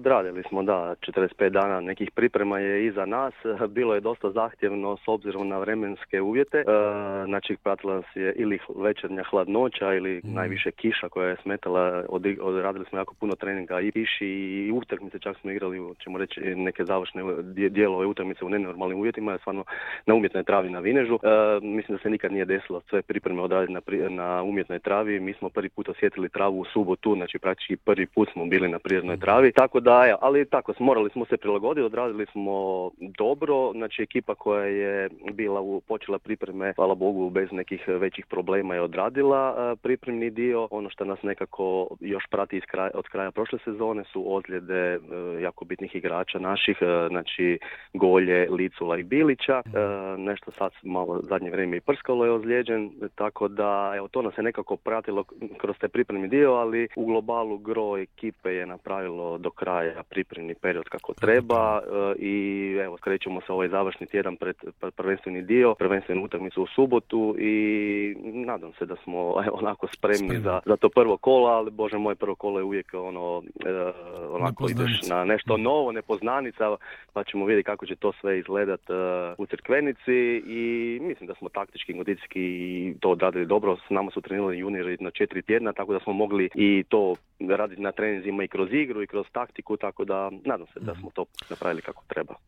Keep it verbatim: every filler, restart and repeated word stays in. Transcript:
odradili smo, da, četrdeset pet dana nekih priprema je iza nas. Bilo je dosta zahtjevno s obzirom na vremenske uvjete. E, znači, pratila nas je ili večernja hladnoća ili mm. najviše kiša koja je smetala. Od, odradili smo jako puno treninga i kiši i utakmice, čak smo igrali, ćemo reći, neke završne dijelove utakmice u nenormalnim uvjetima, stvarno na umjetnoj travi na Vinežu. E, mislim da se nikad nije desilo sve pripreme odraditi na, na umjetnoj travi. Mi smo prvi put osjetili travu u subotu, znači praktički prvi put smo bili na prirodnoj travi. Tako da, ja, ali tako, morali smo se prilagoditi, odradili smo dobro. Znači, ekipa koja je bila u, počela pripreme, hvala Bogu, bez nekih većih problema je odradila a, pripremni dio. Ono što nas nekako još prati iz kraja, od kraja prošle sezone su ozljede a, jako bitnih igrača naših, a, znači Golje, Licula i Bilića. A, nešto sad malo zadnje vrijeme i Prskalo je ozlijeđen, tako da evo, to nas je nekako pratilo kroz taj pripremni dio, ali u globalu gro ekipe je napravilo do kraja pripremni period kako treba a, i evo, krećemo se ovaj završni tjedan pred prvenstveni dio, prvenstvenu utakmicu u subotu i nadam se da smo evo, onako spremni, spremni. Za, za to prvo kolo, ali bože moj, prvo kolo je uvijek ono e, onako ideš na nešto novo, nepoznanica, pa ćemo vidjeti kako će to sve izgledat e, u Crikvenici i mislim da smo taktički i kondicijski to odradili dobro. S nama su trenirali juniori na četiri tjedna, tako da smo mogli i to raditi na treninzima i kroz igru i kroz taktiku, tako da nadam se da smo to napravili kako treba.